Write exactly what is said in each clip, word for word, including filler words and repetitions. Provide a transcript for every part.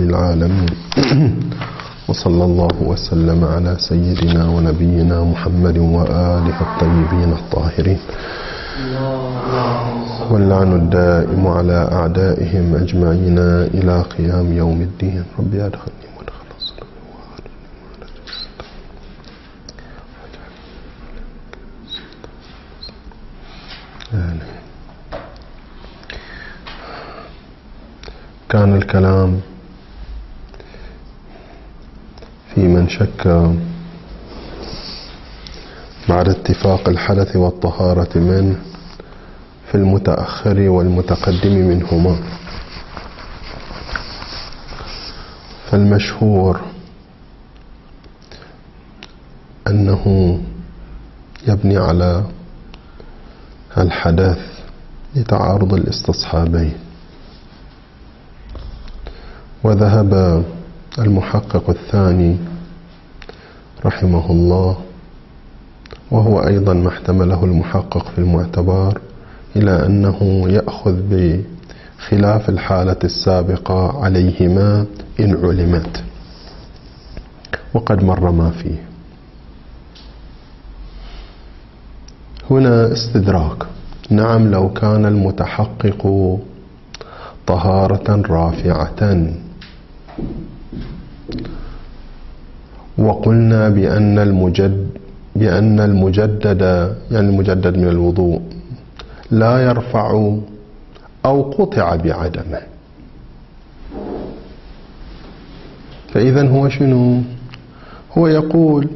العالمين وصلى الله وسلم على سيدنا ونبينا محمد وآله الطيبين الطاهرين واللعن الدائم على أعدائهم أجمعين إلى قيام يوم الدين. ربي أدخلني مدخل الصدق وأدخلني. كان الكلام في من شك بعد اتفاق الحدث والطهارة منه في المتأخر والمتقدم منهما. فالمشهور أنه يبني على الحدث لتعارض الاستصحابين، وذهب المحقق الثاني رحمه الله، وهو أيضا ما احتمله المحقق في المعتبر، إلى أنه يأخذ بخلاف الحالة السابقة عليهما إن علمت، وقد مر ما فيه. هنا استدراك. نعم، لو كان المتحقق طهارة رافعة وقلنا بأن المجد بأن المجدد يعني المجدد من الوضوء لا يرفع أو قطع بعدمه، فإذا هو شنو؟ هو يقول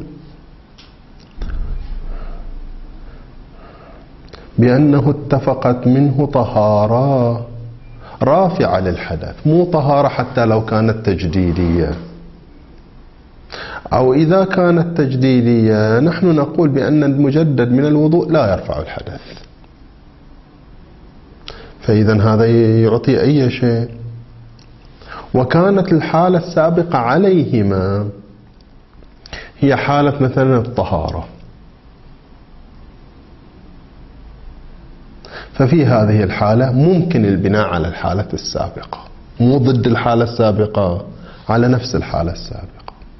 بأنه اتفقت منه طهارة رافعة للحدث، مو طهارة حتى لو كانت تجديدية، أو إذا كانت تجديدية نحن نقول بأن المجدد من الوضوء لا يرفع الحدث. فإذا هذا يعطي أي شيء. وكانت الحالة السابقة عليهما هي حالة مثلا الطهارة، ففي هذه الحالة ممكن البناء على الحالة السابقة، مو ضد الحالة السابقة، على نفس الحالة السابقة.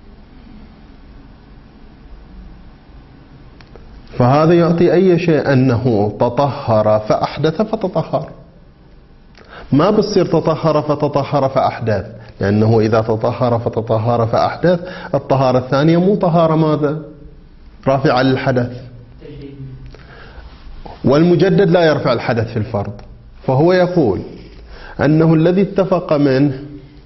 فهذا يعطي أي شيء أنه تطهر فأحدث فتطهر، ما بصير تطهر فتطهر فأحدث، لأنه إذا تطهر فتطهر فأحدث الطهارة الثانية مو طهارة ماذا؟ رافعة للحدث، والمجدد لا يرفع الحدث في الفرض. فهو يقول أنه الذي اتفق منه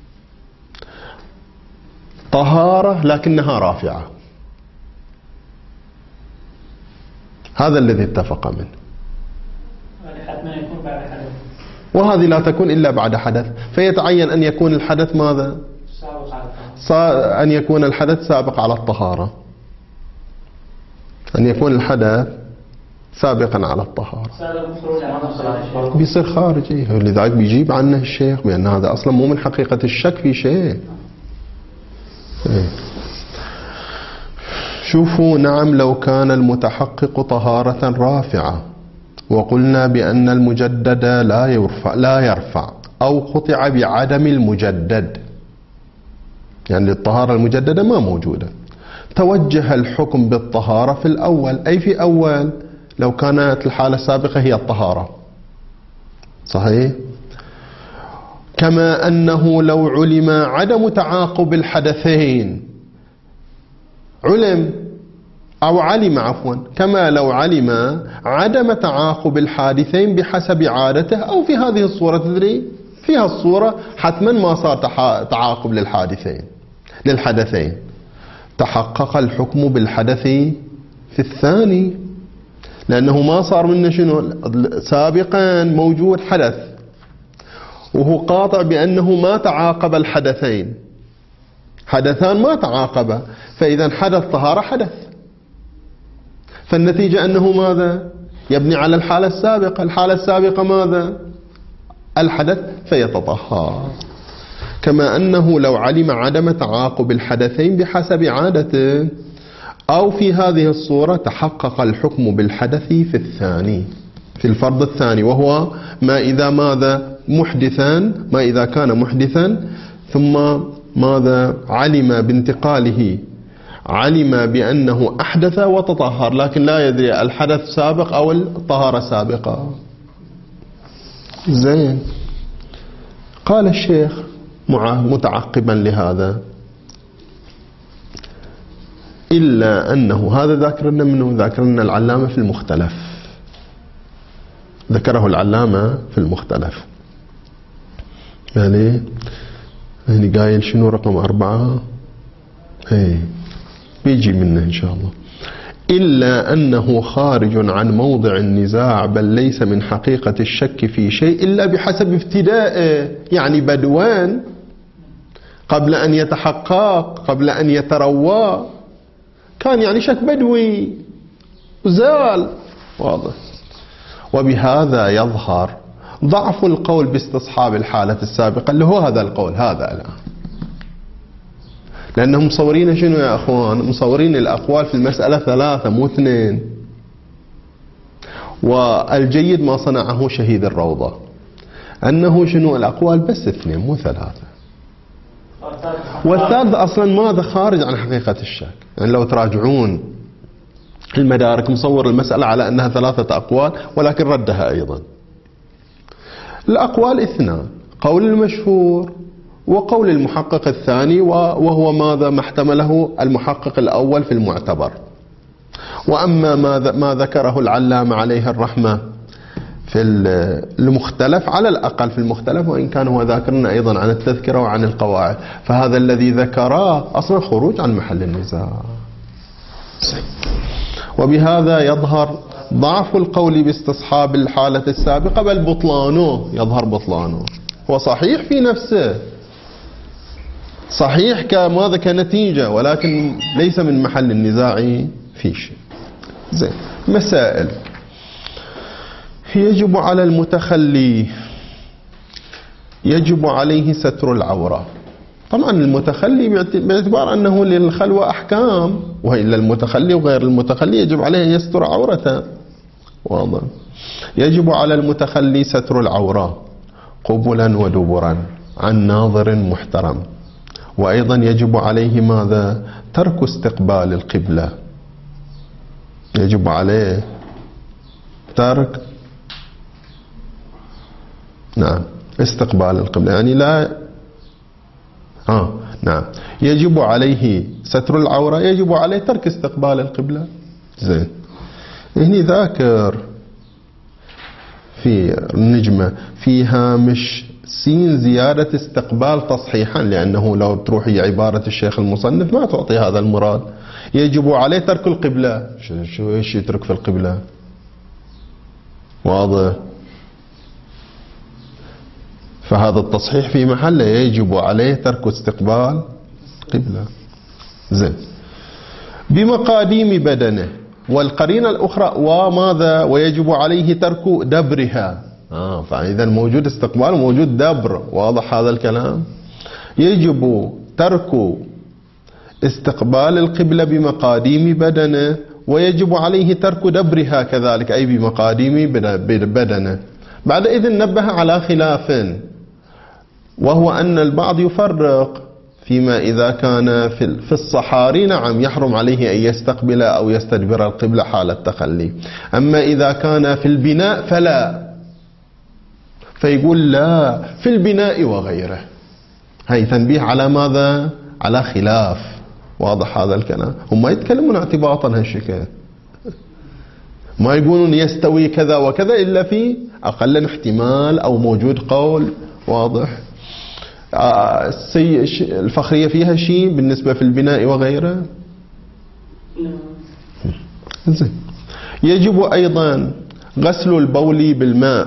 طهارة لكنها رافعة، هذا الذي اتفق منه، وهذه لا تكون إلا بعد حدث، فيتعين أن يكون الحدث ماذا؟ أن يكون الحدث سابق على الطهارة، أن يكون الحدث سابقا على الطهارة، بيصير خارجي. لذلك بيجيب عنه الشيخ بأن هذا أصلا مو من حقيقة الشك في شيء. شوفوا، نعم لو كان المتحقق طهارة رافعة وقلنا بأن المجدد لا يرفع لا يرفع أو قطع بعدم المجدد، يعني الطهارة المجددة ما موجودة، توجه الحكم بالطهارة في الأول، أي في أول لو كانت الحالة السابقة هي الطهارة، صحيح؟ كما أنه لو علم عدم تعاقب الحدثين، علم أو علم عفوا كما لو علم عدم تعاقب الحادثين بحسب عادته، أو في هذه الصورة تدري فيها الصورة حتما ما صار تعاقب للحادثين للحدثين، تحقق الحكم بالحدث في الثاني، لأنه ما صار منه شنو؟ سابقا موجود حدث وهو قاطع بأنه ما تعاقب الحدثين، حدثان ما تعاقبا، فإذا حدث طهارة حدث، فالنتيجة أنه ماذا؟ يبني على الحالة السابقة، الحالة السابقة ماذا؟ الحدث، فيتطهر. كما أنه لو علم عدم تعاقب الحدثين بحسب عادته، أو في هذه الصورة تحقق الحكم بالحدث في الثاني، في الفرض الثاني، وهو ما إذا ماذا؟ محدثا، ما إذا كان محدثا ثم ماذا علم بانتقاله، علم بأنه أحدث وتطهر، لكن لا يدري الحدث سابق أو الطهارة سابقة. زين. قال الشيخ متعقبا لهذا: إلا أنه، هذا ذاكرنا منه، ذاكرنا العلامة في المختلف، ذكره العلامة في المختلف. يعني هني قايل شنو رقم أربعة؟ اي بيجي منه إن شاء الله. إلا أنه خارج عن موضع النزاع، بل ليس من حقيقة الشك في شيء إلا بحسب ابتدائه. يعني بدوان قبل أن يتحقق، قبل أن يتروى، كان يعني شك بدوي وزال، واضح. وبهذا يظهر ضعف القول باستصحاب الحالة السابقة، اللي هو هذا القول هذا الآن. لأنهم مصورين شنو يا أخوان؟ مصورين الأقوال في المسألة ثلاثة مو اثنين. والجيد ما صنعه شهيد الروضة أنه شنو الأقوال بس اثنين مو ثلاثة. والثالث أصلا ماذا؟ خارج عن حقيقة الشك. يعني لو تراجعون المدارك مصور المسألة على أنها ثلاثة أقوال، ولكن ردها أيضا. الأقوال اثنان: قول المشهور وقول المحقق الثاني، وهو ماذا؟ ما احتمله المحقق الأول في المعتبر. وأما ما ذكره العلامة عليه الرحمة في المختلف، على الأقل في المختلف، وإن كان هو ذاكرنا أيضا عن التذكرة وعن القواعد، فهذا الذي ذكره أصلا خروج عن محل النزاع. وبهذا يظهر ضعف القول باستصحاب الحالة السابقة، بل بطلانه، يظهر بطلانه. هو صحيح في نفسه، صحيح كماذا؟ كنتيجة، ولكن ليس من محل النزاع في شيء. زين. مسائل: يجب على المتخلي، يجب عليه ستر العورة. طبعا المتخلي باعتبار أنه للخلوة أحكام، وإلا المتخلي وغير المتخلي يجب عليه أن يستر عورته، واضح. يجب على المتخلي ستر العورة قبلا ودبرا عن ناظر محترم. وأيضا يجب عليه ماذا؟ ترك استقبال القبلة. يجب عليه ترك نعم استقبال القبلة، يعني لا آه نعم يجب عليه ستر العورة، يجب عليه ترك استقبال القبلة. زين. هني ذاكر في النجمة في هامش سين زيادة استقبال تصحيحا، لأنه لو تروحي عبارة الشيخ المصنف ما تعطي هذا المراد. يجب عليه ترك القبلة. شو ايش يترك في القبلة؟ واضح. فهذا التصحيح في محله، يجب عليه ترك استقبال قبلة. زين. بمقاديم بدنه، والقرينة الأخرى وماذا؟ ويجب عليه ترك دبرها. آه فإذا موجود استقبال وموجود دبر، واضح هذا الكلام. يجب ترك استقبال القبلة بمقاديم بدنه، ويجب عليه ترك دبرها كذلك، أي بمقاديم بدنه. بعد إذن نبه على خلاف، وهو أن البعض يفرق فيما إذا كان في الصحاري نعم يحرم عليه أن يستقبل أو يستدبر القبلة حال التخلي، أما إذا كان في البناء فلا، فيقول لا في البناء وغيره. هي تنبيه على ماذا؟ على خلاف، واضح هذا الكلام. هم ما يتكلمون اعتباطا هالشكل، ما يقولون يستوي كذا وكذا إلا في أقل احتمال أو موجود قول، واضح. الفخرية فيها شيء بالنسبة في البناء وغيره؟ زين. يجب أيضا غسل البول بالماء.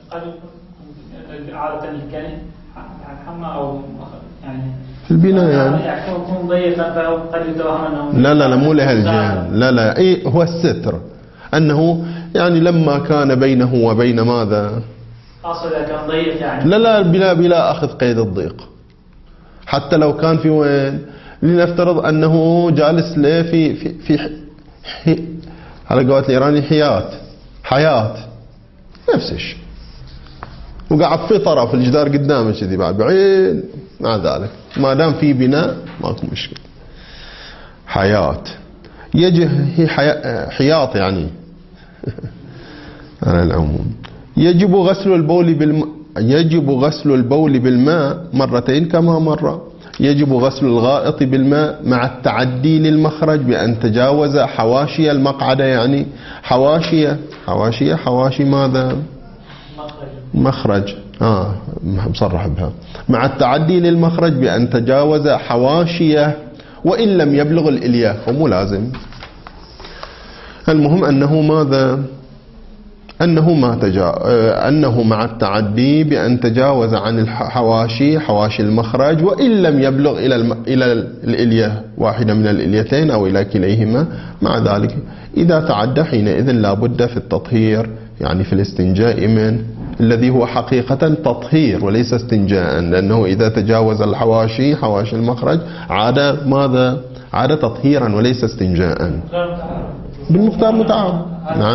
عادة الكلم حمى أو يعني في البناء يعني يكون ضيقا قد يتوهم أنه لا لا لا مو لهالجهة، لا لا إيه هو الستر، أنه يعني لما كان بينه وبين ماذا؟ أصل كان ضيق يعني لا لا بلا بلا أخذ قيد الضيق، حتى لو كان في وين، لنفترض أنه جالس له في في في حي على قولة الإيراني حيات حياة، نفس الشيء وقعد في طرف الجدار قدامه كذي بعد بعيد، مع ذلك ما دام في بناء ماكو مشكلة. حياة يجه هي حياط يعني على العموم. يجب غسل البول بالماء يجب غسل البول بالماء مرتين كما مر. يجب غسل الغائط بالماء مع التعدي للمخرج بأن تجاوز حواشي المقعدة. يعني حواشية حواشية حواشي ماذا؟ مخرج آه مصرح بها. مع التعدي للمخرج بأن تجاوز حواشيه وإن لم يبلغ الإلياء، ومو لازم. المهم أنه ماذا؟ أنه ما تجا... أنه مع التعدي بأن تجاوز عن الحواشي حواشي المخرج وإن لم يبلغ إلى الم... إلى الإلية، واحدة من الإليتين أو إلى كليهما. مع ذلك إذا تعدى حينئذ لا بد في التطهير، يعني في الاستنجاء من الذي هو حقيقة تطهير وليس استنجاء، لأنه إذا تجاوز الحواشي حواشي المخرج عاد ماذا؟ عاد تطهيرا وليس استنجاء بالمقدار متعارف. نعم.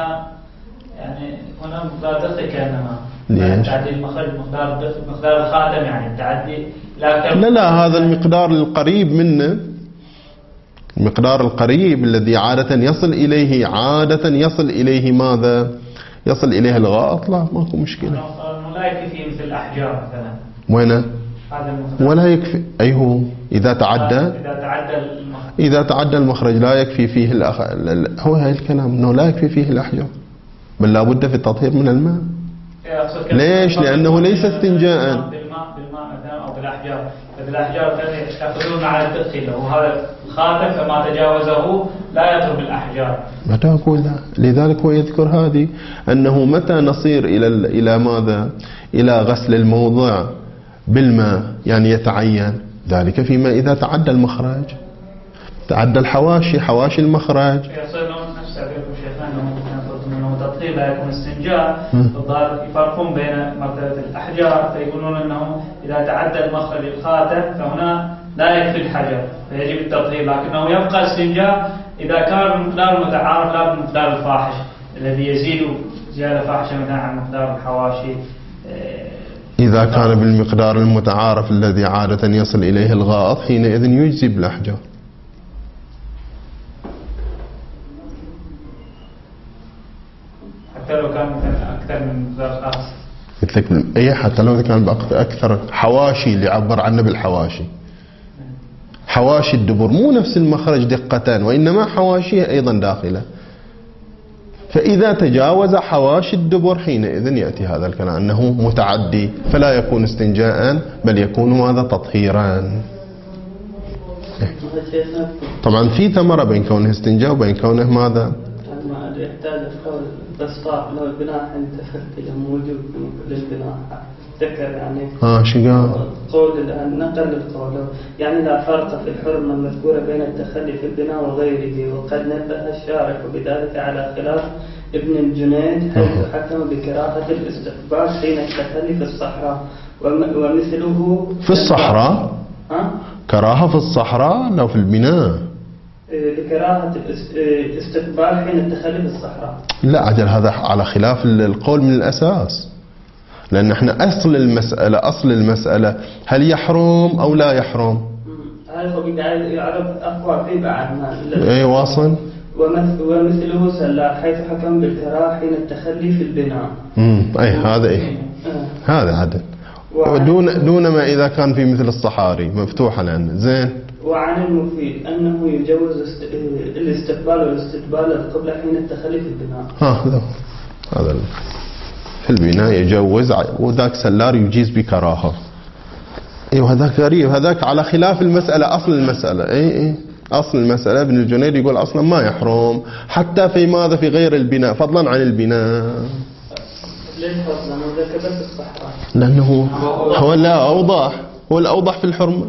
يعني هنا مقدار دقيق كأنما ليش؟ تعدي المخرج مقدار مقدار الخاتم، يعني التعدي لا لا لا هذا المقدار القريب منه، المقدار القريب الذي عادة يصل إليه عادة يصل إليه ماذا؟ يصل إليه الغائط. لا ماكو مشكلة. لا يكفي فيه مثل الأحجار مثلا. وين؟ ولا يكفي. أي هو إذا تعدى إذا تعدى المخرج إذا تعدى المخرج لا يكفي فيه الأخ... هو هاي الكلام أنه لا يكفي فيه الأحجار، بل لا بد في التطهير من الماء. ليش؟ لأنه ليس استنجاء. بالماء بالماء مثلا أو بالأحجار. فبالأحجار يأخذون على الدقي، لو هذا الخاتم فما تجاوزه لا يضرب الأحجار. متى أقول لا؟ لذلك هو يذكر هذه أنه متى نصير إلى إلى ماذا؟ إلى غسل الموضع بالماء، يعني يتعين ذلك فيما إذا تعدى المخرج، تعدى الحواشي حواشي المخرج. يصير نفس تعبيركم شيخنا أنه تطهير لا يكون استنجاء. الظاهر يفرقون بين مرتبة الأحجار، فيقولون أنه إذا تعدى المخرج الخاتم فهنا لا يكفي الحجر فيجب التطهير، لكنه يبقى استنجاء إذا كان المقدار متعارف لا بالمقدار الفاحش الذي يزيد زيادة فاحشة مثلا عن مقدار الحواشي. إذا كان بالمقدار المتعارف الذي عادة يصل إليه الغائط حينئذ يجزي بالأحجار. حتى لو كان أكثر من مقدار خاص. مثل أي حتى لو كان أكثر حواشي اللي عبر عنه بالحواشي. حواشي الدبر مو نفس المخرج دقة، وإنما حواشي أيضا داخلة. فإذا تجاوز حواشي الدبر حينئذ يأتي هذا الكلام أنه متعدي، فلا يكون استنجاء بل يكون هذا تطهيرا. طبعا في ثمرة بين كونه استنجاء وبين كونه ماذا؟ يحتاج قول بسطاء لو البناء عند تفكير موجود للبناء ذكر يعني اه شو قال؟ قول نقل القول يعني لا فرق في الحرمة المذكورة بين التخلي في البناء وغيره، وقد نبه الشارح بذلك على خلاف ابن الجنيد حيث حكم بكراهة الاستقبال حين التخلي في الصحراء ومثله في الصحراء. ها؟ كراهة في الصحراء لو في البناء بكراهة الاستقبال حين التخلي في الصحراء. لا عجل هذا على خلاف القول من الأساس، لأن احنا أصل المسألة أصل المسألة هل يحرم أو لا يحرم؟ هذا هو بداية يعرف أقوى في بعد ما أي واصل. ومثله سلا حيث حكم بالكراهة حين التخلي في البناء. امم أي هذا أي آه. هذا عدل. ودون دون ما إذا كان في مثل الصحاري مفتوحة لأنه زين. وعن المفيد أنه يجوز الاستقبال والاستدبال القبلة حين التخلي في البناء. هذا هذا في البناء يجوز، وذاك سلار يجيز بكراهة. ايوه هذاك غريب، هذاك على خلاف المسألة أصل المسألة. اي اي أصل المسألة ابن الجنيد يقول أصلا ما يحرم حتى في ماذا في غير البناء فضلا عن البناء. ليش فضلا؟ وذاك بس الصحراء. لأنه هو لا أوضح، هو الأوضح في الحرمة.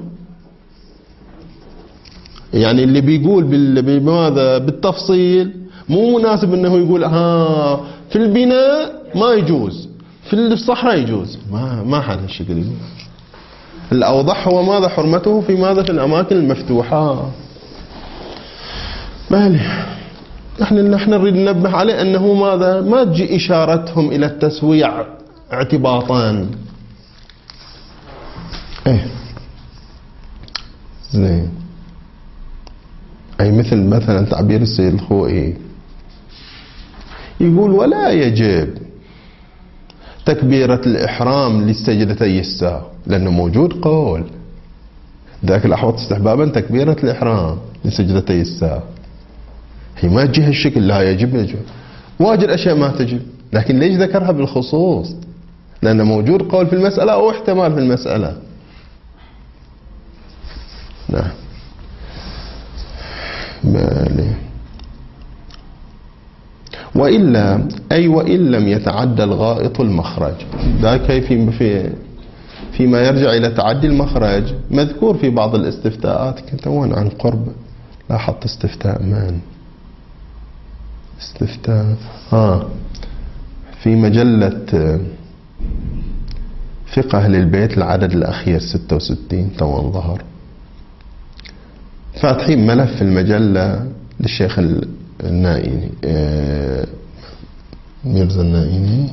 يعني اللي بيقول بماذا بالتفصيل مو مناسب انه يقول ها في البناء ما يجوز في الصحراء يجوز، ما ما حد هالشكل يقول. الأوضح هو ماذا حرمته في ماذا في الأماكن المفتوحة. بالي احنا احنا نريد ننبه عليه انه ماذا ما تجي اشارتهم الى التسويع اعتباطا. ايه زين. اي مثل مثلا تعبير السيد الخوئي يقول ولا يجب تكبيرة الإحرام للسجدتي السهو، لأنه موجود قول ذاك الأحوط استحبابا تكبيرة الإحرام لسجدتي السهو، هي ما تجي هالشكل لا يجب يجب. واجد أشياء ما تجب، لكن ليش ذكرها بالخصوص؟ لأنه موجود قول في المسألة أو احتمال في المسألة. نعم بالي. وإلا أي وإن لم يتعدى الغائط المخرج، ذاك في في فيما يرجع إلى تعدي المخرج مذكور في بعض الاستفتاءات. كنت وين عن قرب لاحظت استفتاء من استفتاء آه في مجلة فقه أهل البيت العدد الأخير ستة وستين توان ظهر، فاتحين ملف المجلة للشيخ النائيني آه ميرزا النائيني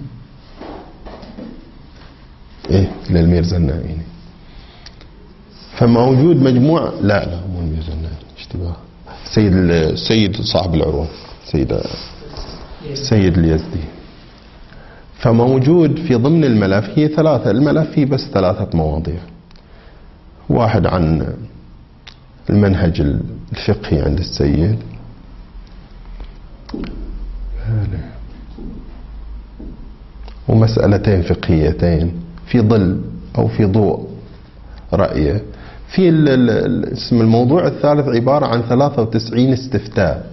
ايه للميرزا النائيني، فموجود مجموعة لا لا مو الميرزا النائيني اشتباه، سيد السيد صاحب العروة سيد السيد اليزدي. فموجود في ضمن الملف هي ثلاثة، الملف فيه بس ثلاثة مواضيع، واحد عن المنهج الفقهي عند السيد، ومسألتين فقهيتين في ظل أو في ضوء رأيه. في اسم الموضوع الثالث عبارة عن ثلاثة وتسعين استفتاء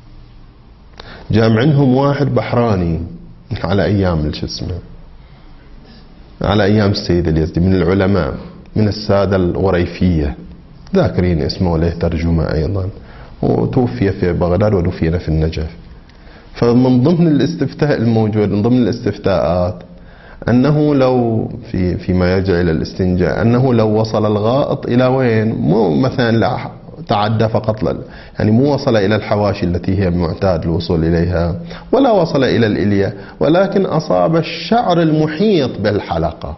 جامعنهم واحد بحراني على أيام شو اسمه على أيام السيد اليزدي من العلماء من السادة الغريفية، ذاكرين اسمه له ترجمة أيضا، وتوفي في بغداد ودفن في النجف. فمن ضمن الاستفتاء الموجود من ضمن الاستفتاءات أنه لو في فيما يرجع إلى الاستنجاء أنه لو وصل الغائط إلى وين، مو مثلا لا تعدى فقط، يعني مو وصل إلى الحواشي التي هي معتاد الوصول إليها، ولا وصل إلى الإلية، ولكن أصاب الشعر المحيط بالحلقة،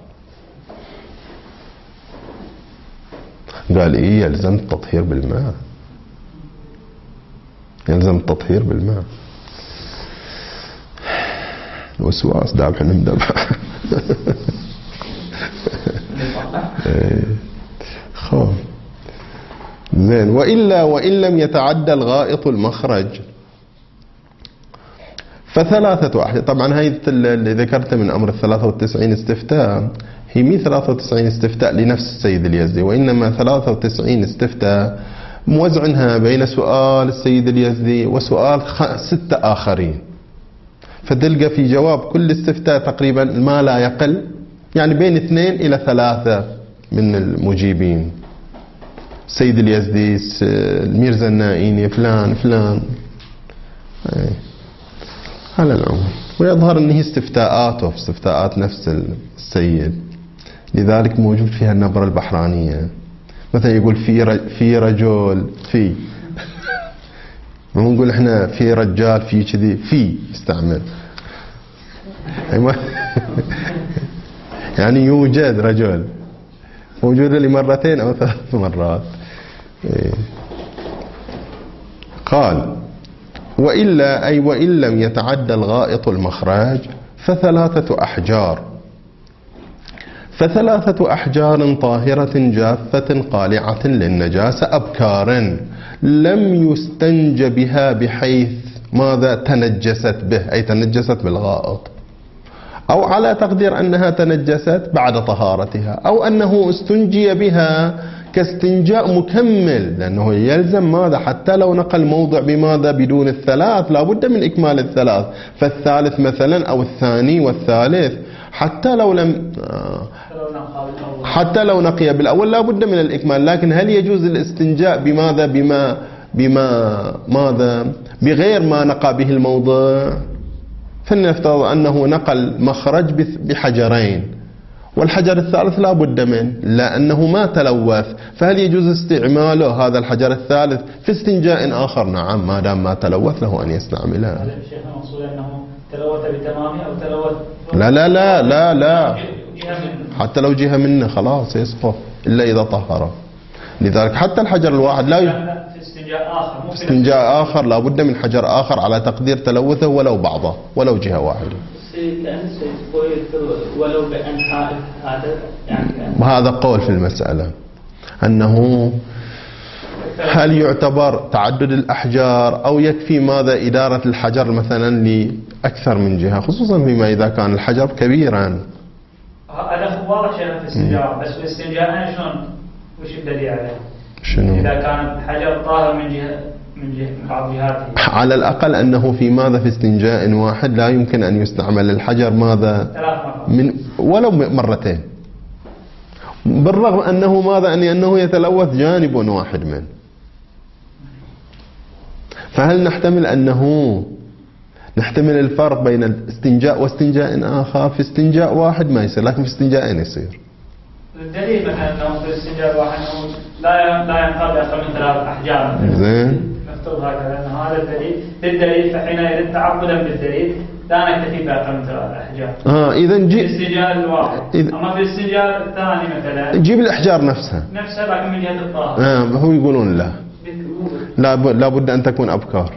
قال إيه يلزم التطهير بالماء، يلزم التطهير بالماء. وسواس داب احنا ندبح خو زين. وإلا وإن لم يتعدى الغائط المخرج فثلاثة أحيان. طبعا هاي اللي ذكرته من أمر الثلاثة وتسعين استفتاء هي مي ثلاثة وتسعين استفتاء لنفس السيد اليزدي، وإنما ثلاثة وتسعين استفتاء موزعنها بين سؤال السيد اليزدي وسؤال ستة آخرين، فتلقى في جواب كل استفتاء تقريبا ما لا يقل يعني بين اثنين إلى ثلاثة من المجيبين، السيد اليزدي، الميرزا النائيني، فلان فلان على العموم. ويظهر أنه استفتاءاته استفتاءات نفس السيد، لذلك موجود فيها النبرة البحرانية. مثلا يقول في في رجل في مو نقول احنا في رجال في كذي في استعمل يعني يوجد رجل موجود لي مرتين او ثلاث مرات. قال وإلا أي وإن لم يتعدى الغائط المخرج فثلاثة أحجار فثلاثة أحجار طاهرة جافة قالعة للنجاسة أبكارا لم يستنج بها بحيث ماذا تنجست به، أي تنجست بالغائط، أو على تقدير أنها تنجست بعد طهارتها، أو أنه استنجي بها كاستنجاء مكمل، لأنه يلزم ماذا حتى لو نقل موضع بماذا بدون الثلاث لابد من إكمال الثلاث، فالثالث مثلا أو الثاني والثالث حتى لو لم حتى لو نقي بالأول لابد من الإكمال. لكن هل يجوز الاستنجاء بماذا بما بما ماذا بغير ما نقى به الموضع؟ فلنفترض أنه نقل مخرج بحجرين والحجر الثالث لا بد منه لأنه ما تلوث، فهل يجوز استعماله هذا الحجر الثالث في استنجاء آخر؟ نعم، ما دام ما تلوث له أن يستعمله. هذا الشيخ المقصود أنه تلوث بتمامه أو تلوث لا لا لا لا لا جهة منه. حتى لو جهة منه خلاص يسقط إلا إذا طهره. لذلك حتى الحجر الواحد لا لا لا في استنجاء آخر مو في استنجاء آخر لا بد من حجر آخر على تقدير تلوثه ولو بعضه ولو جهة واحدة. ولو بأنحاء هذا يعني وهذا قول في المسألة أنه هل يعتبر تعدد الأحجار أو يكفي ماذا إدارة الحجر مثلا لأكثر من جهة، خصوصا فيما إذا كان الحجر كبيرا. هذا واضح شيء في الاستنجاء، بس في الاستنجاء شلون وش الدليل عليه؟ شنو؟ إذا كان الحجر طاهر من جهة من جهة من بعض جهاته. على الأقل أنه في ماذا في استنجاء واحد لا يمكن أن يستعمل الحجر ماذا ثلاث مرات من ولو مرتين، بالرغم أنه ماذا أن أنه يتلوث جانب واحد منه. فهل نحتمل أنه نحتمل الفرق بين الاستنجاء واستنجاء آخر؟ في استنجاء واحد ما يصير، لكن في استنجاء يصير. الدليل مثلا أنه في الاستنجاء الواحد أنه لا لا ينقض أقل من ثلاث أحجار. زين. نفترض هكذا أن هذا الدليل بالدليل، فحينئذ تعبدا بالدليل لا نكتفي بأقل من ثلاث أحجار. آه إذا في جي. الاستنجاء الواحد. إذ... أما في الاستنجاء الثاني مثلا. جيب الأحجار نفسها. نفسها لكن من جهة الطاهر. آه هو يقولون لا. لا ب... لا بد أن تكون أبكار.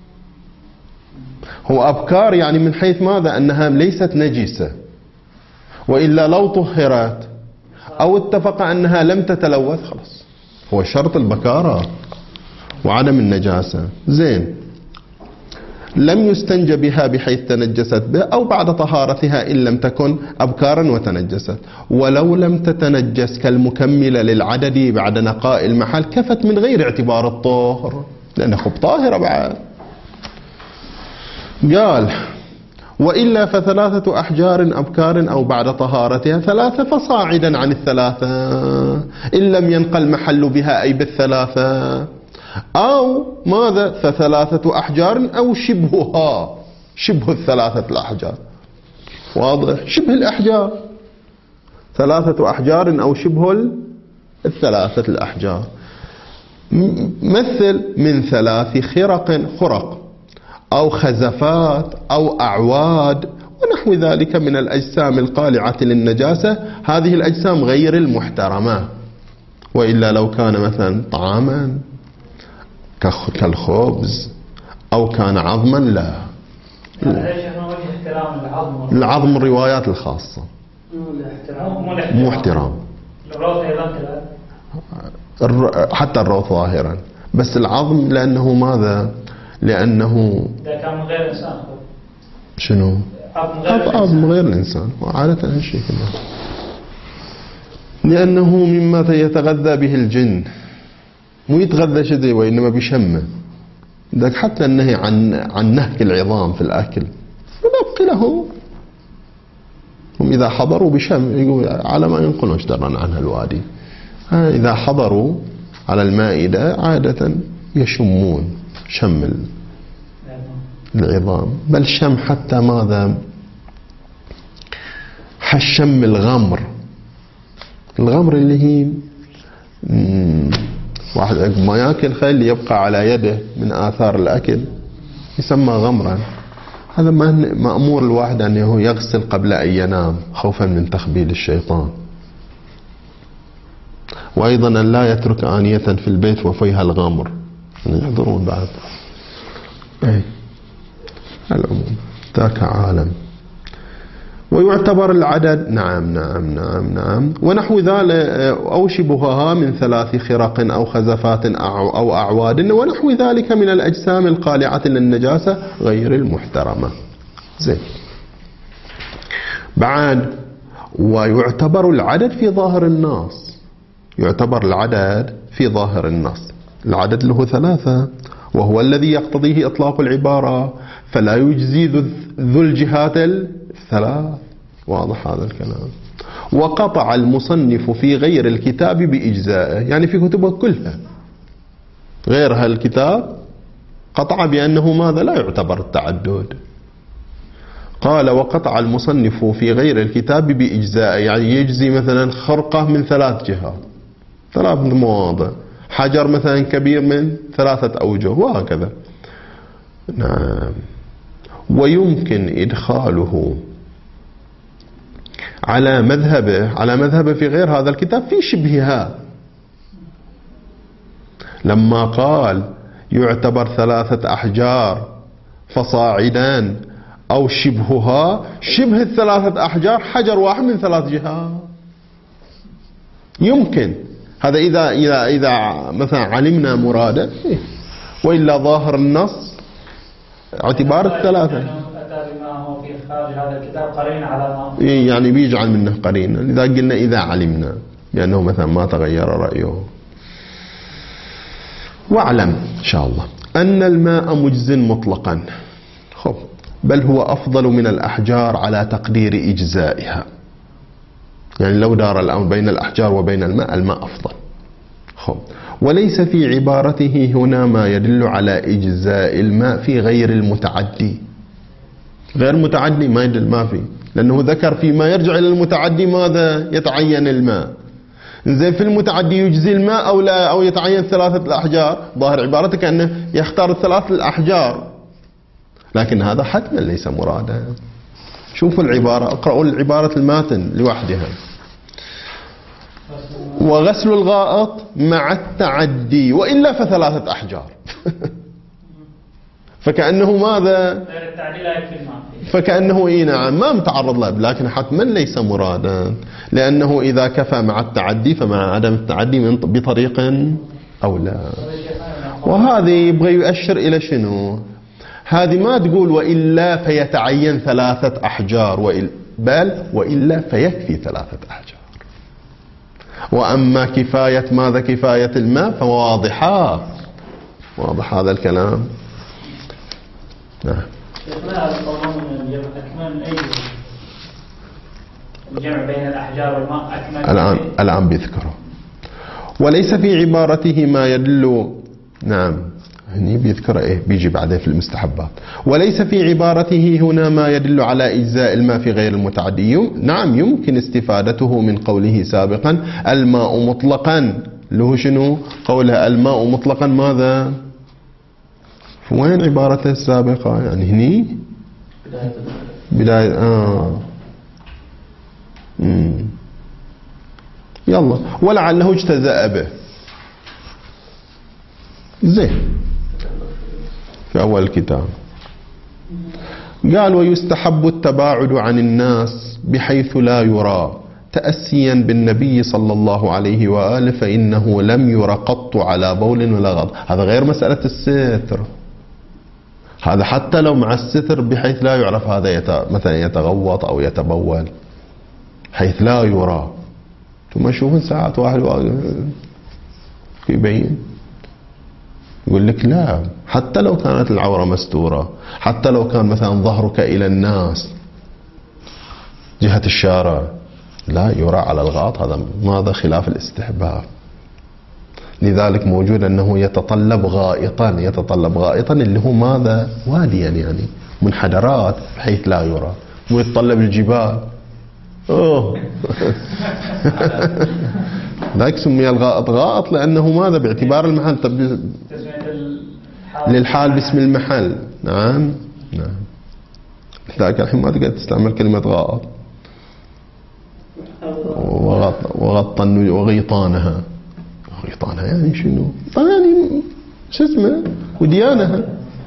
هو أبكار يعني من حيث ماذا أنها ليست نجسة، وإلا لو طهرت أو اتفق أنها لم تتلوث خلاص. هو شرط البكارة وعدم النجاسة. زين. لم يستنج بها بحيث تنجست به أو بعد طهارتها إن لم تكن أبكارا وتنجست، ولو لم تتنجس كالمكملة للعدد بعد نقاء المحل كفت من غير اعتبار الطهر لأنها خب طاهرة بعد. قال وإلا فثلاثة أحجار أبكار أو بعد طهارتها ثلاثة فصاعدا عن الثلاثة إن لم ينقل محل بها أي بالثلاثة، أو ماذا فثلاثة أحجار أو شبهها، شبه الثلاثة الأحجار. واضح؟ شبه الأحجار ثلاثة أحجار أو شبه الثلاثة الأحجار. مثل من ثلاث خرق خرق أو خزفات أو أعواد ونحو ذلك من الأجسام القالعة للنجاسة، هذه الأجسام غير المحترمة. وإلا لو كان مثلا طعاما كالخبز أو كان عظما لا. العظم الروايات الخاصة مو احترام، حتى الروث ظاهرا، بس العظم لأنه ماذا؟ لأنه إذا كان من غير إنسان. شنو؟ عظم غير الإنسان وعادة هالشيء كله، لأنه مما يتغذى به الجن، مو يتغذى شدي وإنما بشمه. ذاك حتى النهي عن عن نهك العظام في الأكل ونبقي له. هم إذا حضروا بشم، يقول على ما ينقلون اشترنا عنها الوادي، إذا حضروا على المائدة عادة يشمون شم العظام، بل شم حتى ماذا؟ حشم الغمر. الغمر اللي هي واحد ما ياكل خيل يبقى على يده من آثار الأكل يسمى غمرا. هذا مأمور الواحد أنه يغسل قبل أن ينام خوفا من تخبيل الشيطان، وأيضا أن لا يترك آنية في البيت وفيها الغمر، يحضرون بعد. أي العموم ذاك عالم. ويعتبر العدد نعم نعم نعم نعم ونحو ذلك أو شبهها من ثلاث خرق أو خزفات أو أعواد ونحو ذلك من الأجسام القالعة للنجاسة غير المحترمة. زين. بعد ويعتبر العدد في ظاهر النص، يعتبر العدد في ظاهر النص. العدد له ثلاثة وهو الذي يقتضيه إطلاق العبارة، فلا يجزي ذو الجهات الثلاث. واضح هذا الكلام. وقطع المصنف في غير الكتاب بإجزائه، يعني في كتبه كلها غير هالكتاب قطع بأنه ماذا؟ لا يعتبر التعدد. قال وقطع المصنف في غير الكتاب بإجزائه، يعني يجزي مثلا خرقة من ثلاث جهات، ثلاث مواضع، حجر مثلا كبير من ثلاثة أوجه وهكذا. نعم. ويمكن إدخاله على مذهبه على مذهبه في غير هذا الكتاب في شبهها، لما قال يعتبر ثلاثة أحجار فصاعدا أو شبهها، شبه الثلاثة أحجار حجر واحد من ثلاث جهات. يمكن هذا إذا إذا إذا مثلا علمنا مراده، وإلا ظاهر النص اعتبار الثلاثة هذا الكتاب قرين على ما يعني بيجعل منه قرين. إذا قلنا إذا علمنا بأنه مثلا ما تغير رأيه. واعلم إن شاء الله أن الماء مجز مطلقا، خب بل هو أفضل من الأحجار على تقدير إجزائها. يعني لو دار الأمر بين الأحجار وبين الماء، الماء أفضل. خب وليس في عبارته هنا ما يدل على إجزاء الماء في غير المتعدي. غير متعدي ما يدل، ما في، لأنه ذكر فيما يرجع إلى المتعدي ماذا يتعين الماء. زين في المتعدي يجزي الماء أو لا، أو يتعين ثلاثة الأحجار. ظاهر عبارتك أنه يختار الثلاث الأحجار، لكن هذا حتما ليس مرادا. شوفوا العبارة، اقرأوا العبارة الماتن لوحدها. وغسل الغائط مع التعدي وإلا فثلاثة أحجار. فكأنه ماذا فكأنه إيه نعم ما متعرض له، لكن حتما ليس مرادا، لأنه إذا كفى مع التعدي فمع عدم التعدي من بطريق أولى. وهذه يبغى يؤشر إلى شنو؟ هذه ما تقول وإلا فيتعين ثلاثة أحجار، وإل بل وإلا فيكفي ثلاثة أحجار. وأما كفاية ماذا؟ كفاية الماء فواضحة، واضح هذا الكلام. نعم. الجمع بين الأحجار والماء أكمل. الآن الآن بيذكره. وليس في عبارته ما يدل، نعم هني بيذكر إيه بيجي بعدين في المستحبات. وليس في عبارته هنا ما يدل على إجزاء الماء في غير المتعدي. نعم يمكن استفادته من قوله سابقا الماء مطلقا، له شنو قوله الماء مطلقا ماذا؟ وين عبارته السابقة؟ يعني هني بداية آه مم. يلا ولعله اجتزأ به. زين في أول الكتاب قال ويستحب التباعد عن الناس بحيث لا يرى تأسيا بالنبي صلى الله عليه وآله، فإنه لم ير قط على بول ولا غض. هذا غير مسألة الستر، هذا حتى لو مع الستر بحيث لا يعرف هذا يت... مثلا يتغوط أو يتبول حيث لا يرى. ثم شوفوا ساعات واحد يبين يقول لك لا، حتى لو كانت العورة مستورة، حتى لو كان مثلا ظهرك إلى الناس جهة الشارع، لا يرى على الغاط. هذا ماذا؟ خلاف الاستحباب. لذلك موجود أنه يتطلب غائطا، يتطلب غائطا اللي هو ماذا؟ واديا يعني منحدرات بحيث لا يرى، مو يتطلب الجبال. أوه ذاك سمي الغائط غائط لأنه ماذا؟ باعتبار المحل طب... للحال باسم المحل. نعم نعم. ذاك الحين ما تقدر تستعمل كلمة غائط. وغط... وغط... وغيطانها. غيطانها يعني شنو؟ يعني شو اسمه؟ وديانها.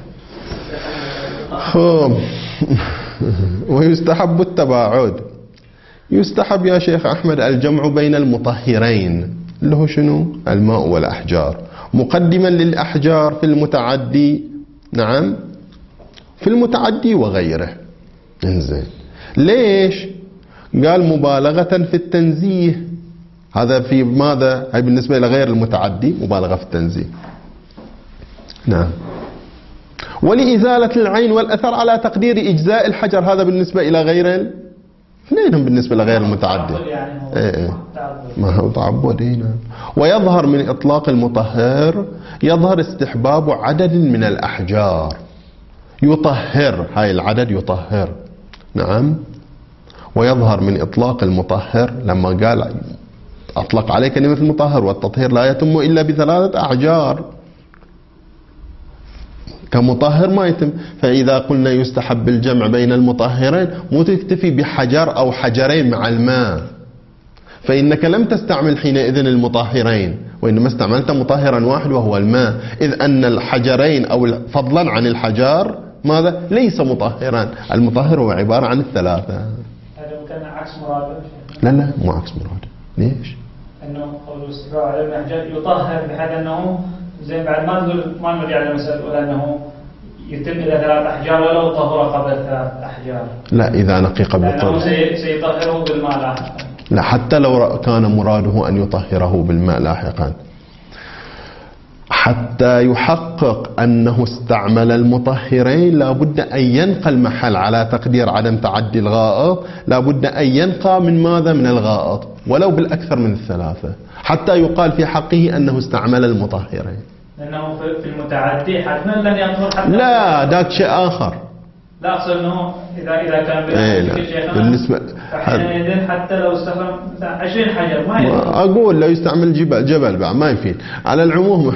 ويستحب التباعد. يستحب يا شيخ أحمد الجمع بين المطهرين اللي هو شنو؟ الماء والأحجار، مقدما للأحجار في المتعدي. نعم في المتعدي وغيره. انزين ليش؟ قال مبالغة في التنزيه. هذا في ماذا؟ هي بالنسبة إلى غير المتعدي مبالغة في التنزيه. نعم. ولإزالة العين والأثر على تقدير إجزاء الحجر. هذا بالنسبة إلى غير اثنينهم بالنسبة لغير المتعدد. ايه ايه ما هو تعبد. ويظهر من إطلاق المطهر يظهر استحباب عدد من الأحجار يطهر. هاي العدد يطهر. نعم. ويظهر من إطلاق المطهر لما قال أطلق عليه كلمة المطهر، والتطهير لا يتم إلا بثلاثة أحجار. كمطهر ما يتم. فإذا قلنا يستحب الجمع بين المطهرين مو تكتفي بحجر أو حجرين مع الماء، فإنك لم تستعمل حينئذ المطهرين، وإنما استعملت مطهرا واحد وهو الماء، إذ أن الحجرين أو فضلا عن الحجار ماذا؟ ليس مطهرا. المطهر هو عبارة عن الثلاثة. هذا كان عكس مراده. لا لا مو عكس مراده. ليش؟ أنه قول الاستقراء على المحجر يطهر بحيث أنه زين بعد ما نقول ما نرجع على المسألة ولا أنه يتم إلى ثلاث أحجار ولو طهر قبل ثلاث أحجار. لا إذا نقي قبل الطهر لأنه سيطهره بالماء لاحقا. لا حتى لو كان مراده أن يطهره بالماء لاحقا، حتى يحقق أنه استعمل المطهرين لابد أن ينقى المحل على تقدير عدم تعدي الغائط، لابد أن ينقى من ماذا؟ من الغائط ولو بالأكثر من الثلاثة، حتى يقال في حقه أنه استعمل المطهرين. لأنه في المتعدي حتما لن يطهر حتى لا ذاك شيء آخر. لا أقصد أنه إذا إذا كان بالنسبة حينئذ حتى لو استخدم عشرين حجر ما يفيد. أقول لو يستعمل جبل جبل بعد ما يفيد. على العموم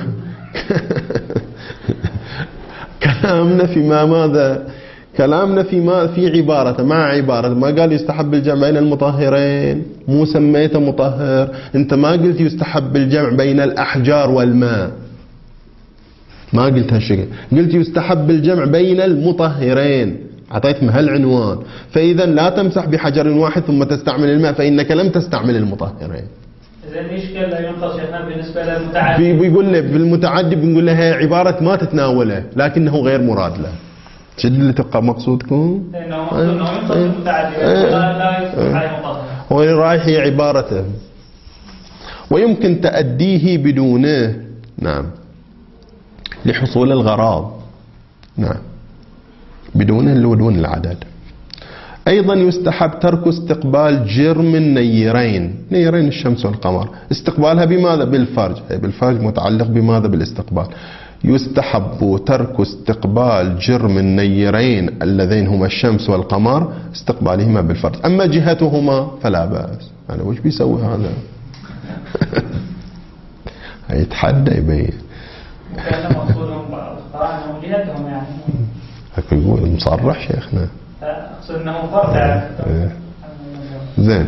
كلامنا فيما ماذا؟ كلامنا فيما في عبارة مع عبارة ما قال يستحب الجمع بين المطهرين، مو سميته مطهر. أنت ما قلت يستحب الجمع بين الأحجار والماء، ما قلت هالشيء، قلت يستحب الجمع بين المطهرين، أعطيتهم هالعنوان. فإذا لا تمسح بحجر واحد ثم تستعمل الماء، فإنك لم تستعمل المطهرين. إذا الإشكال لا ينقص شيخنا بالنسبة للمتعدي. بيقول لي بالمتعدي بنقول له هي عبارة ما تتناوله لكنه غير مراد له. شد اللي تبقى مقصودكم؟ إنه مقصود إنه ينقص المتعدي لا يصبح عليه مطهر. هو رايح هي عبارته ويمكن تأديه بدونه، نعم، لحصول الغراض، نعم، بدونه اللي هو دون العدد. أيضا يستحب ترك استقبال جرم النيرين، نيرين الشمس والقمر، استقبالها بماذا؟ بالفرج، بالفرج متعلق بماذا؟ بالاستقبال. يستحب ترك استقبال جرم النيرين اللذين هما الشمس والقمر، استقبالهما بالفرج، أما جهتهما فلا بأس. يعني وش بيسوي هذا؟ يتحدى يبين كان مقصودهم أنهم جهتهم يعني. هكذا يقول مصرح شيخنا. أقصد أنه فرع. زين.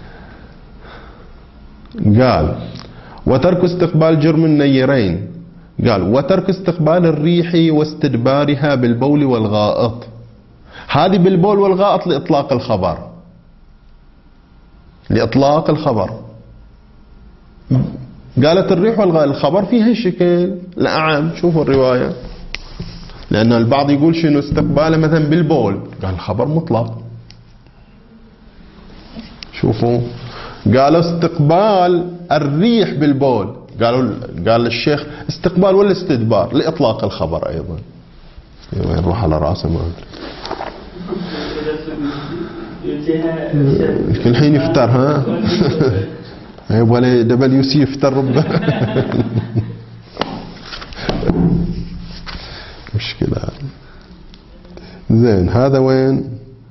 قال وترك استقبال جرم النيرين، قال وترك استقبال الريح واستدبارها بالبول والغائط. هذه بالبول والغائط لإطلاق الخبر، لإطلاق الخبر. قالت الريح والغائط الخبر فيها شكل. نعم شوفوا الرواية، لأن البعض يقول شنو استقباله مثلا بالبول، قال الخبر مطلق. شوفوا قالوا استقبال الريح بالبول، قالوا قال الشيخ استقبال ولا استدبار لإطلاق الخبر أيضا. يروح على راسه ما أدري. كل حين يفتر ها. ولا دبليو سي يفتر ربه. مشكلة. زين هذا وين؟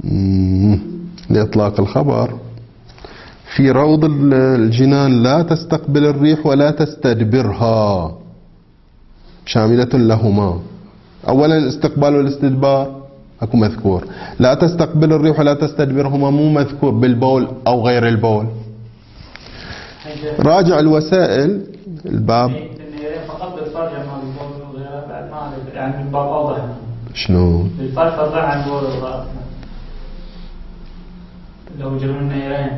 لإطلاق الخبر. في روض الجنان لا تستقبل الريح ولا تستدبرها، شاملة لهما. أولا الاستقبال والاستدبار أكو مذكور، لا تستقبل الريح ولا تستدبرهما مو مذكور بالبول أو غير البول. راجع الوسائل الباب. فقط بالفرج ما بالبول وغيره بعد ما يعني الباب أوضح. شنو؟ بالفرج فضل عن بول الغائط. لو جرم النيرين.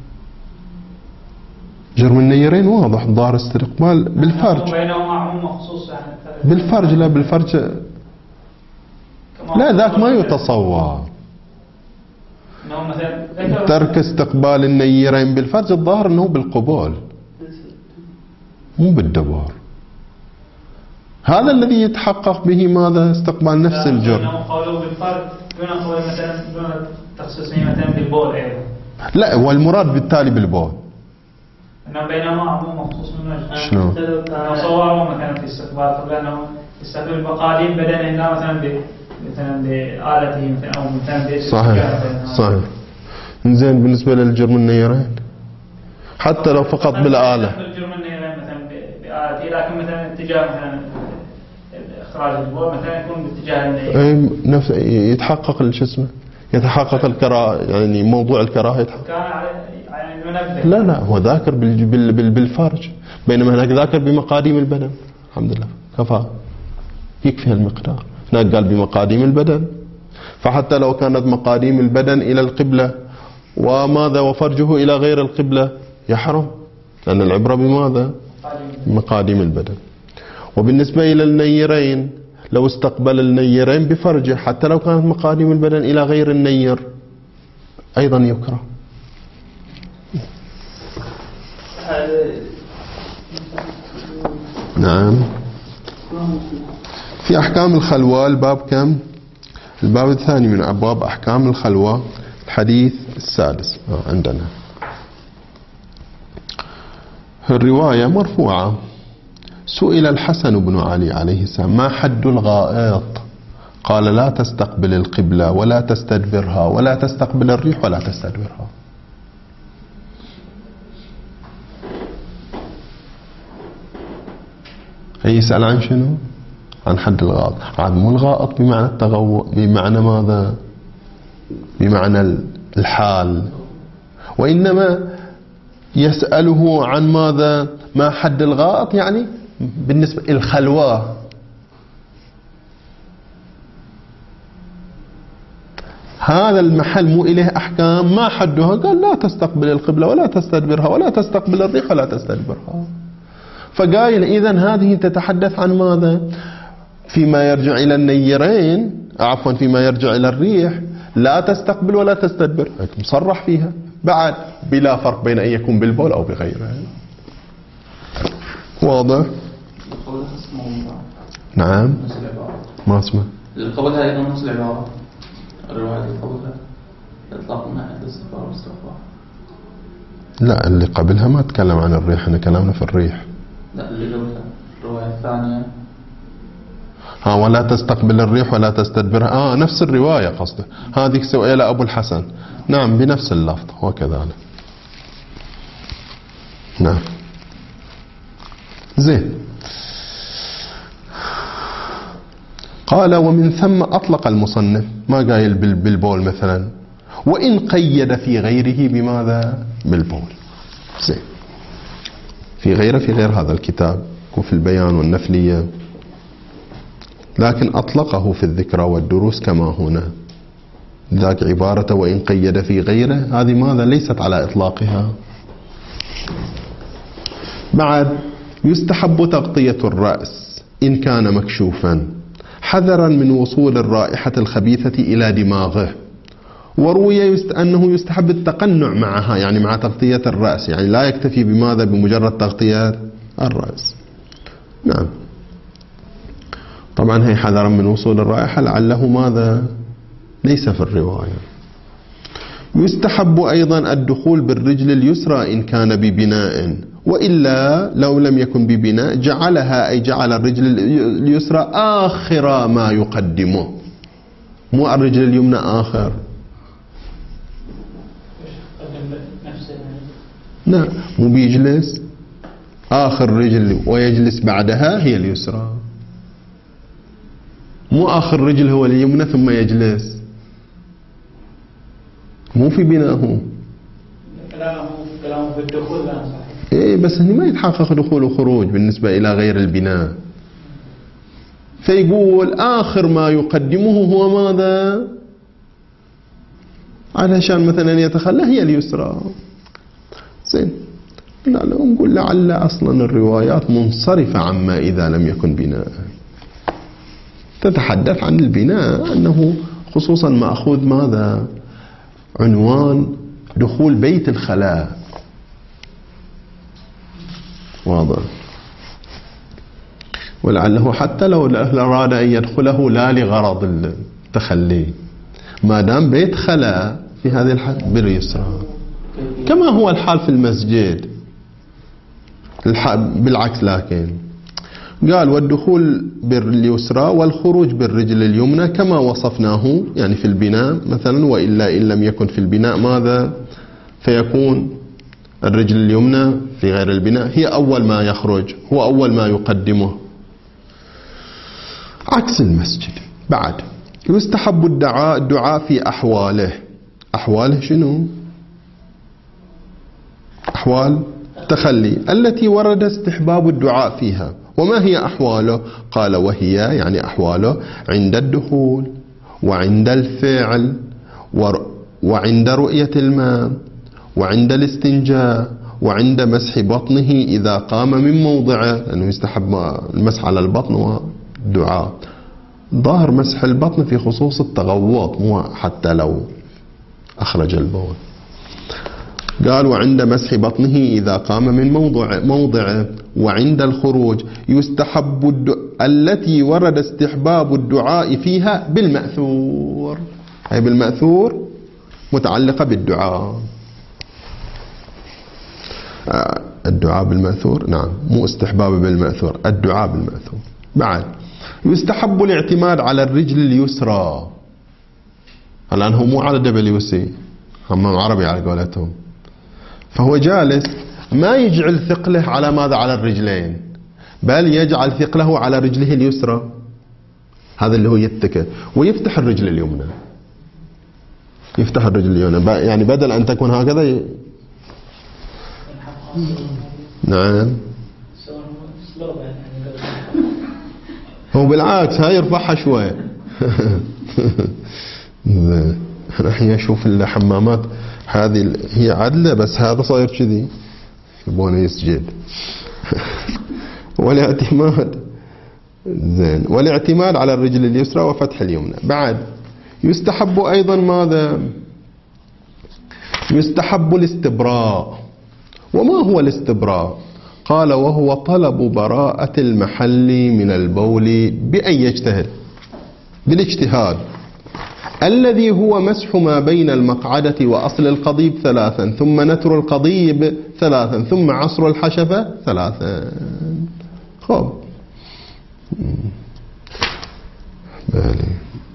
جرم النيرين واضح ظاهر استقبال بالفرج. بينهما عموم وخصوص يعني. بالفرج لا بالفرج لا ذاك ما يتصور. ترك استقبال النيرين بالفرج الظاهر انه بالقبول مو بالدبار. هذا الذي يتحقق به ماذا؟ استقبال نفس الجرم. قالوا بالفرج دون قول مثلا دون تخصيصه مثلا بالبول ايضا. لا والمراد بالتالي بالبول. انه بينما عموم مخصوص منه. شنو؟ صوروا مثلا في استقبال قبل انه يستقبل بقالين بدنه هنا مثلا مثلا بآلته مثلا او مثلا صحيح صحيح. زين بالنسبه للجرم النيرين حتى لو فقط بالآلة. الجرم النيرين مثلا بآلته لكن مثلا اتجاه مثلا إخراج البول مثلا يكون باتجاه النية. نفس يتحقق شو اسمه يتحقق الكراهة يعني موضوع الكراهة يتحقق. كان يعني المنبه. لا لا هو ذاكر بالفرج بينما هناك ذاكر بمقاديم البدن. الحمد لله كفى يكفي المقدار. هناك قال بمقاديم البدن فحتى لو كانت مقاديم البدن إلى القبلة وماذا وفرجه إلى غير القبلة يحرم لأن العبرة بماذا مقاديم البدن. وبالنسبة إلى النيرين لو استقبل النيرين بفرجه حتى لو كانت مقاديم البدن إلى غير النير أيضا يكره. نعم. في أحكام الخلوة الباب كم؟ الباب الثاني من أبواب أحكام الخلوة الحديث السادس عندنا. الرواية مرفوعة سئل الحسن بن علي عليه السلام ما حد الغائط قال لا تستقبل القبلة ولا تستدبرها ولا تستقبل الريح ولا تستدبرها. يسأل عن شنو؟ عن حد الغائط. عاد مو الغائط بمعنى التغوط بمعنى ماذا؟ بمعنى الحال وإنما يسأله عن ماذا؟ ما حد الغائط يعني بالنسبة الخلوة. هذا المحل مو إليه أحكام ما حدها قال لا تستقبل القبلة ولا تستدبرها ولا تستقبل الريح ولا تستدبرها. فقايل إذن هذه تتحدث عن ماذا؟ فيما يرجع إلى النيرين عفوا فيما يرجع إلى الريح لا تستقبل ولا تستدبر مصرح فيها بعد بلا فرق بين أن يكون بالبول أو بغيره. واضح؟ نعم ما اسمه قبلها أيضا نفس العبارة الرواية اللي قبلها إطلاق من ناحية الاستغفار والاستغفار. لا اللي قبلها ما تكلم عن الريح احنا كلامنا في الريح. لا اللي قبلها الرواية الثانية ها ولا تستقبل الريح ولا تستدبرها آه نفس الرواية قصده هذه سئل أبو الحسن نعم بنفس اللفظ وكذلك. نعم زين. قال ومن ثم أطلق المصنف ما قايل بالبول مثلا وإن قيد في غيره بماذا بالبول. زين في غيره في غير هذا الكتاب وفي البيان والنفلية لكن أطلقه في الذكرى والدروس كما هنا ذاك عبارة وإن قيد في غيره هذه ماذا ليست على إطلاقها. بعد يستحب تغطية الرأس إن كان مكشوفا حذرا من وصول الرائحة الخبيثة إلى دماغه. وروي يست... أنه يستحب التقنع معها يعني مع تغطية الرأس يعني لا يكتفي بماذا بمجرد تغطية الرأس. نعم طبعا هي حذرا من وصول الرائحة لعله ماذا ليس في الرواية. يستحب أيضا الدخول بالرجل اليسرى إن كان ببناء وإلا لو لم يكن ببناء جعلها أي جعل الرجل اليسرى آخر ما يقدمه مو الرجل اليمنى آخر. نعم مو بيجلس آخر رجل ويجلس بعدها هي اليسرى مو آخر رجل هو اليمنى ثم يجلس مو في بناءه. كلامه كلامه في الدخول لا صحيح. إيه بس هني ما يتحقق دخول وخروج بالنسبة إلى غير البناء. فيقول آخر ما يقدمه هو ماذا علشان مثلا يتخلى هي اليسرى. زين لا لا نقول لعل أصلا الروايات منصرفة عما إذا لم يكن بناء تتحدث عن البناء أنه خصوصا مأخوذ ماذا عنوان دخول بيت الخلاء. واضح. ولعله حتى لو أراد أن يدخله لا لغرض التخلي ما دام بيت خلاء في هذه الحال باليسرى كما هو الحال في المسجد بالعكس. لكن قال والدخول باليسرى والخروج بالرجل اليمنى كما وصفناه يعني في البناء مثلا وإلا إن لم يكن في البناء ماذا فيكون الرجل اليمنى في غير البناء هي أول ما يخرج هو أول ما يقدمه. عكس المسجد. بعد يستحب الدعاء الدعاء في أحواله. أحواله شنو؟ أحوال تخلي التي ورد استحباب الدعاء فيها. وما هي أحواله؟ قال وهي يعني أحواله عند الدخول وعند الفعل وعند رؤية الماء وعند الاستنجاء وعند مسح بطنه إذا قام من موضعه، لأنه يستحب المسح على البطن والدعاء. ظاهر مسح البطن في خصوص التغوط، مو حتى لو أخرج البول. قال وعند مسح بطنه إذا قام من موضع موضعه وعند الخروج. يستحب الد... التي ورد استحباب الدعاء فيها بالمأثور، هي بالمأثور متعلقة بالدعاء. الدعاء بالمأثور، نعم، مو استحباب بالمأثور، الدعاء بالمأثور. بعد يستحب الاعتماد على الرجل اليسرى. الآن هو مو على دبليو سي، همام عربي على قولتهم، فهو جالس ما يجعل ثقله على ماذا؟ على الرجلين، بل يجعل ثقله على رجله اليسرى، هذا اللي هو يتكئ ويفتح الرجل اليمنى، يفتح الرجل اليمنى، يعني بدل أن تكون هكذا ي... نعم، هو بالعكس هاي يرفعها شوي. نحن نشوف الحمامات هذه هي عدلة، بس هذا صاير كذي يبونه يسجد. والاعتماد زين، والاعتماد على الرجل اليسرى وفتح اليمنى. بعد يستحب أيضا ماذا؟ يستحب الاستبراء. وما هو الاستبراء؟ قال وهو طلب براءة المحل من البول بأن يجتهد، بالاجتهاد، الذي هو مسح ما بين المقعدة وأصل القضيب ثلاثا، ثم نتر القضيب ثلاثا، ثم عصر الحشفة ثلاثا. خب بالي.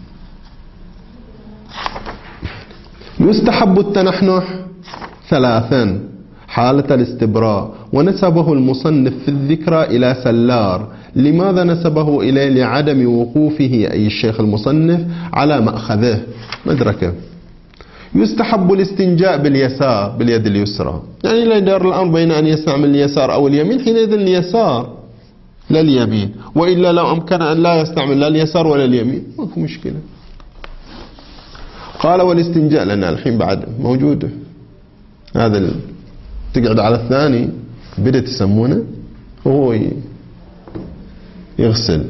يستحب التنحنح ثلاثا حالة الاستبراء، ونسبه المصنف في الذكرى إلى سلار. لماذا نسبه إليه؟ لعدم وقوفه أي الشيخ المصنف على مأخذه مدركه. يستحب الاستنجاء باليسار، باليد اليسرى، يعني لا يدار الأمر بين أن يستعمل اليسار أو اليمين، حينئذ اليسار لا اليمين، وإلا لو أمكن أن لا يستعمل لا اليسار ولا اليمين ما في مشكلة. قال والاستنجاء، لأن الحين بعد موجودة هذا ال... تقعد على الثاني بدأت يسمونه وهو يغسل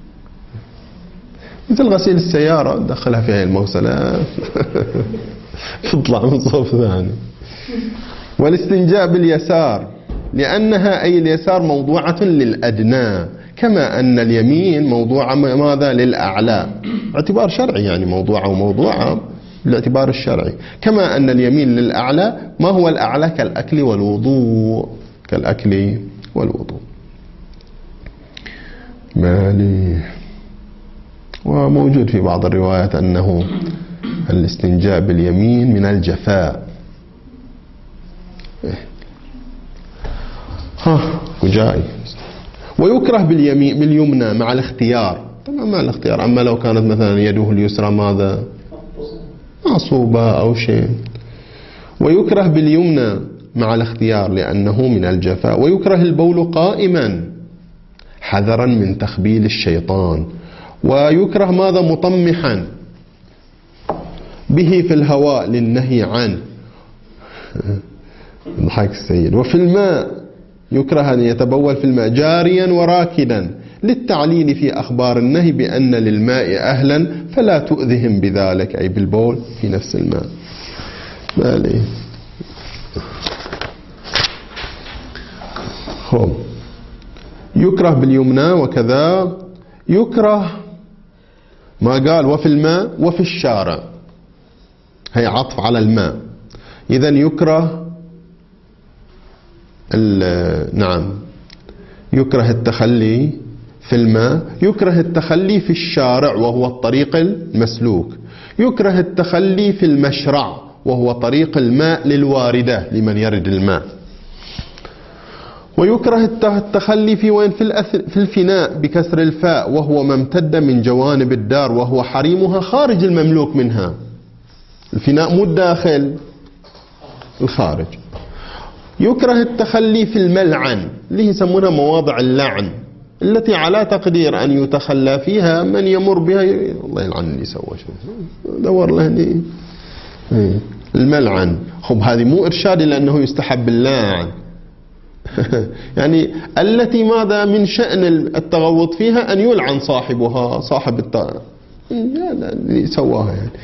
مثل غسيل السيارة، دخلها في هاي المغسلة تطلع من صوب ثاني. والاستنجاء باليسار لأنها أي اليسار موضوعة للأدنى، كما أن اليمين موضوعة ماذا؟ للأعلى، اعتبار شرعي، يعني موضوعة وموضوعة بالاعتبار الشرعي. كما أن اليمين للأعلى. ما هو الأعلى؟ كالأكل والوضوء، كالأكل والوضوء. مالي. وموجود في بعض الروايات أنه الاستنجاء باليمين من الجفاء. ها وجاي. ويكره باليمين باليمنى مع الاختيار، طبعا مع الاختيار. أما لو كانت مثلا يده اليسرى ماذا؟ معصوبة أو شيء. ويكره باليمنى مع الاختيار لأنه من الجفاء. ويكره البول قائما حذرا من تخبيل الشيطان. ويكره ماذا؟ مطمحا به في الهواء للنهي عنه. ضحك السيد. وفي الماء يكره أن يتبول في الماء جاريا وراكدا للتعليل في أخبار النهي بأن للماء أهلا فلا تؤذهم بذلك، أي بالبول في نفس الماء. بالي. خب. يكره باليمنى. وكذا يكره ما قال وفي الماء وفي الشارع، هي عطف على الماء. إذن يكره نعم يكره التخلي في الماء، يكره التخلي في الشارع وهو الطريق المسلوك، يكره التخلي في المشرع وهو طريق الماء للواردة لمن يرد الماء. ويكره التخلي في وين في, في الفناء بكسر الفاء، وهو ما امتد من جوانب الدار وهو حريمها خارج المملوك منها. الفناء مو الداخل، الخارج. يكره التخلي في الملعن اللي يسمونها مواضع اللعن، التي على تقدير أن يتخلى فيها من يمر بها. الله يلعن اللي سوى شو دور له هني الملعن. خب هذه مو إرشاد لأنه يستحب اللعن يعني التي ماذا من شأن التغوط فيها أن يلعن صاحبها، صاحب الت... اللي سواها يعني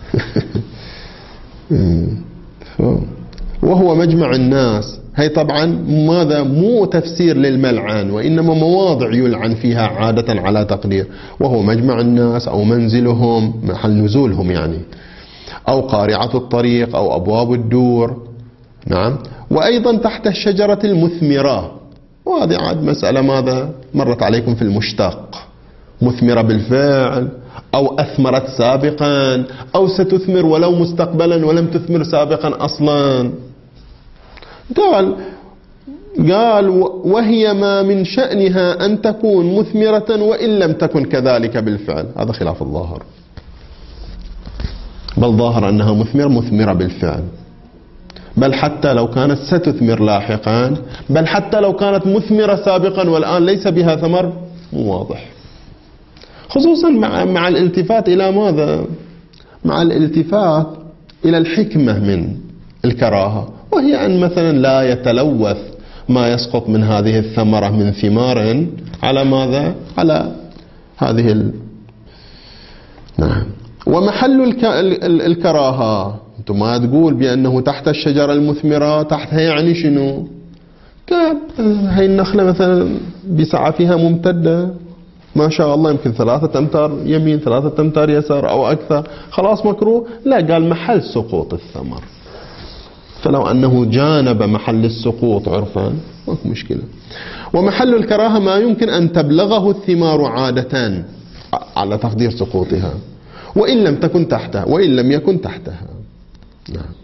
وهو مجمع الناس. هي طبعا ماذا مو تفسير للملعن، وإنما مواضع يلعن فيها عادة على تقدير، وهو مجمع الناس أو منزلهم محل نزولهم يعني، أو قارعة الطريق أو أبواب الدور. نعم. وأيضا تحت الشجرة المثمرة، وهذه عاد مسألة ماذا مرت عليكم في المشتق، مثمرة بالفعل أو أثمرت سابقا أو ستثمر ولو مستقبلا ولم تثمر سابقا أصلا. قال قال وهي ما من شأنها أن تكون مثمرة وإن لم تكن كذلك بالفعل. هذا خلاف الظاهر، بل ظاهر أنها مثمرة مثمرة بالفعل، بل حتى لو كانت ستثمر لاحقا، بل حتى لو كانت مثمرة سابقا والآن ليس بها ثمر، مو واضح. خصوصا مع مع الالتفات إلى ماذا؟ مع الالتفات إلى الحكمة من الكراهة، وهي أن مثلا لا يتلوث ما يسقط من هذه الثمرة من ثمار على ماذا؟ على هذه ال... نعم. ومحل الك... الكراهة أنتم ما تقول بأنه تحت الشجرة المثمرة، تحتها يعني شنو؟ قال هاي النخلة مثلا بسعة فيها ممتدة ما شاء الله يمكن ثلاثة أمتار يمين ثلاثة أمتار يسار أو أكثر، خلاص مكروه؟ لا، قال محل سقوط الثمر، فلو أنه جانب محل السقوط عرفا ماكو مشكلة. ومحل الكراهة ما يمكن أن تبلغه الثمار عادة على تقدير سقوطها، وإن لم تكن تحتها وإن لم يكن تحتها. نعم.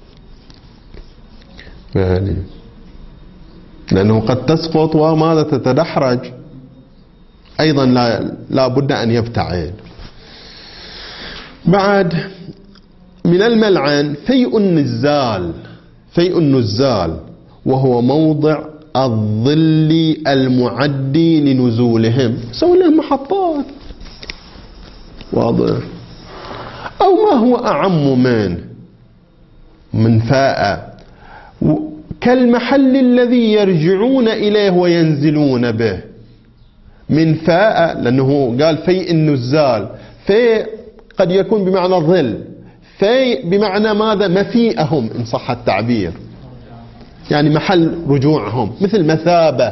يعني لأنه قد تسقط وماذا تتدحرج أيضا، لا, لا بد أن يبتعد. بعد من الملعن فيء النزال، فيء النزال وهو موضع الظل المعدي لنزولهم، سوي لهم محطات واضح. أو ما هو أعم من من فاء، كالمحل الذي يرجعون إليه وينزلون به. من فاء لأنه قال فيء النزال، فيء قد يكون بمعنى ظل، فيء بمعنى ماذا؟ مفيئهم إن صح التعبير، يعني محل رجوعهم، مثل مثابة.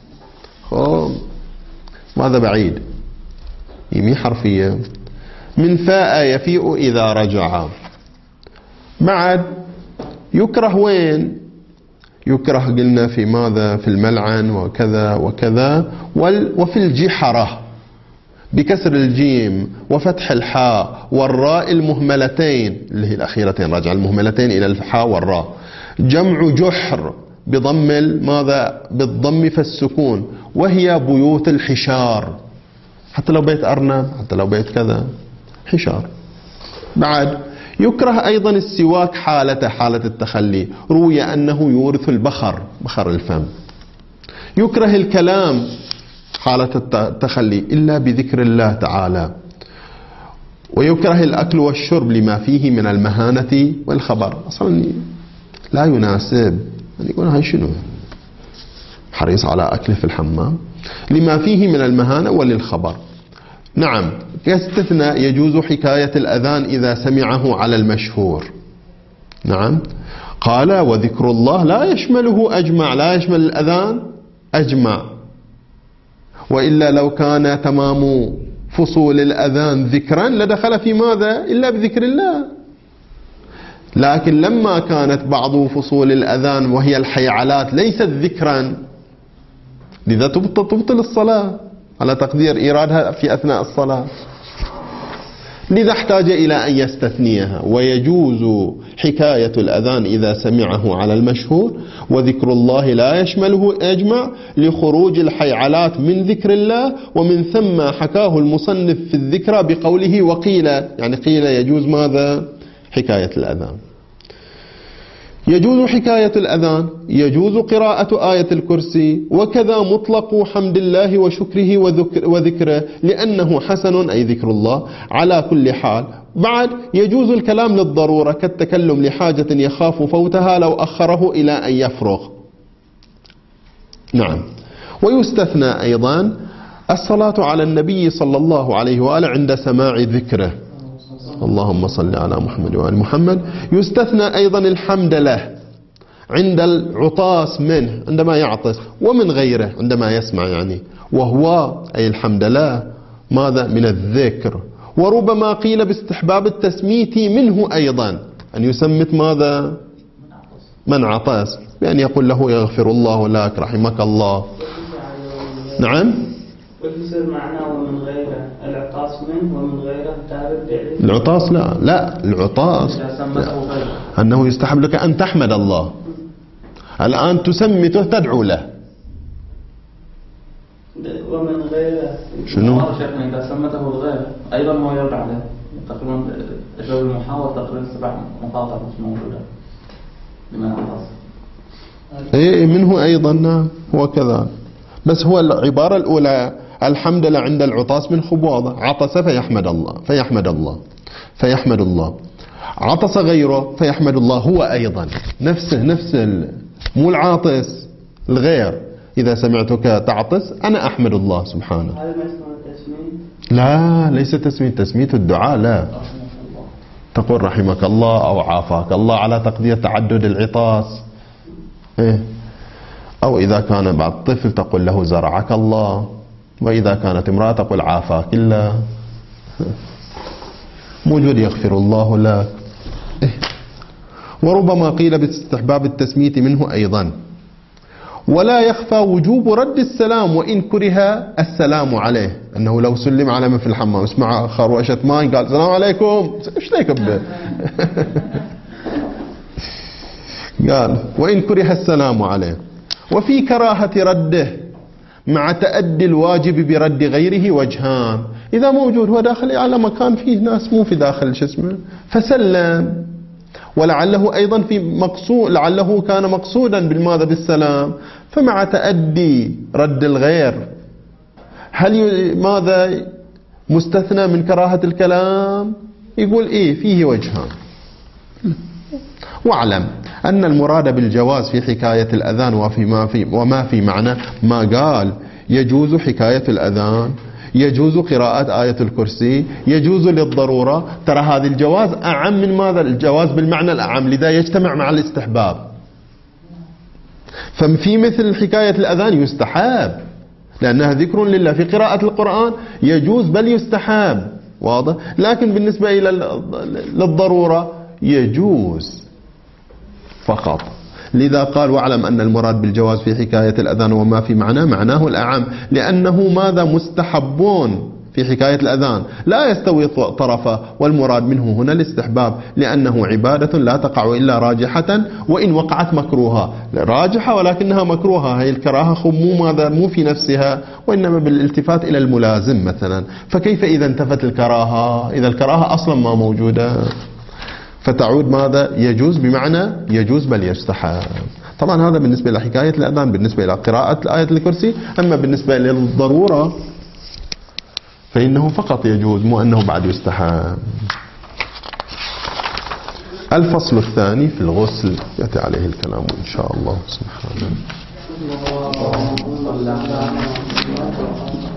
ماذا بعيد يمي حرفية. من فاء يفيء إذا رجع. بعد يكره وين؟ يكره قلنا في ماذا؟ في الملعن وكذا وكذا. وفي الجحرة بكسر الجيم وفتح الحاء والراء المهملتين اللي هي الأخيرتين، رجع المهملتين إلى الحاء والراء. جمع جحر بضم ماذا؟ بالضم فالسكون، وهي بيوت الحشار، حتى لو بيت أرنب حتى لو بيت كذا حشار. بعد يكره أيضا السواك حالة حالة التخلي، روي أنه يورث البخر، بخر الفم. يكره الكلام حالة التخلي إلا بذكر الله تعالى. ويكره الأكل والشرب لما فيه من المهانة والخبر، أصلا لا يناسب أن يقول هاي شنو حريص على أكله في الحمام، لما فيه من المهانة وللخبر. نعم. كاستثناء يجوز حكاية الأذان إذا سمعه على المشهور. نعم. قال وذكر الله لا يشمله أجمع، لا يشمل الأذان أجمع، وإلا لو كان تمام فصول الأذان ذكرا لدخل في ماذا؟ إلا بذكر الله. لكن لما كانت بعض فصول الأذان وهي الحيعلات ليست ذكرا، لذا تبطل, تبطل الصلاة على تقدير إيرادها في أثناء الصلاة. لذا احتاج إلى أن يستثنيها. ويجوز حكاية الأذان إذا سمعه على المشهور، وذكر الله لا يشمله أجمع لخروج الحيعلات من ذكر الله، ومن ثم حكاه المصنف في الذكرى بقوله وقيل، يعني قيل يجوز ماذا؟ حكاية الأذان. يجوز حكاية الأذان، يجوز قراءة آية الكرسي، وكذا مطلق حمد الله وشكره وذكره لأنه حسن أي ذكر الله على كل حال. بعد يجوز الكلام للضرورة كالتكلم لحاجة يخاف فوتها لو أخره إلى أن يفرغ. نعم. ويستثنى أيضا الصلاة على النبي صلى الله عليه وآله عند سماع ذكره، اللهم صل على محمد وآل محمد. يستثنى أيضا الحمد له عند العطاس منه عندما يعطس، ومن غيره عندما يسمع، يعني وهو أي الحمد لله ماذا؟ من الذكر. وربما قيل باستحباب التسميت منه أيضا، أن يسمت ماذا؟ من عطس، بأن يقول له يغفر الله لك رحمك الله. نعم. ويصير معناه ومن غيره، العطاس منه ومن غيره تارد يعني. العطاس لا لا العطاس لا. أنه يستحب لك أن تحمد الله. الآن تسمته تدعو له. ومن غيره شنو؟ شيخنا إذا سمته الغير أيضا هو يرجع له تقريبا جو المحاور تقريبا سبع مقاطع مش موجودة لمن عطاس. إيه منه أيضا. نعم هو كذا، بس هو العبارة الأولى الحمد لله عند العطاس من خبواضة، عطس فيحمد الله فيحمد الله فيحمد الله، عطس غيره فيحمد الله هو أيضا نفسه نفس مو العاطس الغير. إذا سمعتك تعطس أنا أحمد الله سبحانه. هذا ما اسمه التسمية؟ لا ليس تسمية، تسمية الدعاء لا. تقول رحمك الله أو عافاك الله على تقدير تعدد العطاس. إيه؟ أو إذا كان بعد طفل تقول له زرعك الله، وإذا كانت امرأة تقول عافاك الله. موجود يغفر الله لك. وربما قيل باستحباب التسمية منه أيضا. ولا يخفى وجوب رد السلام وإن كره السلام عليه، أنه لو سلم على من في الحمام اسمع خروشة ماي قال السلام عليكم ايش ليك به قال وإن كره السلام عليه. وفي كراهة رده مع تأدي الواجب برد غيره وجهان. إذا موجود هو داخل على مكان فيه ناس مو في داخل شو اسمه فسلم، ولعله أيضا في مقصود، لعله كان مقصودا بالماذا بالسلام، فمع تأدي رد الغير هل ماذا مستثنى من كراهة الكلام؟ يقول إيه فيه وجهان. واعلم أن المراد بالجواز في حكاية الأذان وفي ما في وما في معنى ما قال يجوز حكاية الأذان، يجوز قراءة آية الكرسي، يجوز للضرورة. ترى هذا الجواز أعم من ماذا؟ الجواز بالمعنى الأعم، لذا يجتمع مع الاستحباب. ففي مثل حكاية الأذان يستحب لأنها ذكر لله، في قراءة القرآن يجوز بل يستحب، واضح. لكن بالنسبة إلى للضرورة يجوز فقط. لذا قال واعلم أن المراد بالجواز في حكاية الأذان وما في معناه معناه الأعم، لأنه ماذا مستحبون في حكاية الأذان لا يستوي طرفه، والمراد منه هنا الاستحباب، لأنه عبادة لا تقع إلا راجحة، وإن وقعت مكروها راجحة ولكنها مكروهة. هي الكراهة مو ماذا مو في نفسها، وإنما بالالتفات إلى الملازم مثلا. فكيف إذا انتفت الكراهة؟ إذا الكراهة أصلا ما موجودة، فتعود ماذا؟ يجوز بمعنى يجوز بل يستحب. طبعا هذا بالنسبة إلى حكاية الأذان، بالنسبة إلى قراءة آية الكرسي. أما بالنسبة للضرورة فإنه فقط يجوز، مو أنه بعد يستحب. الفصل الثاني في الغسل يأتي عليه الكلام إن شاء الله سبحانه.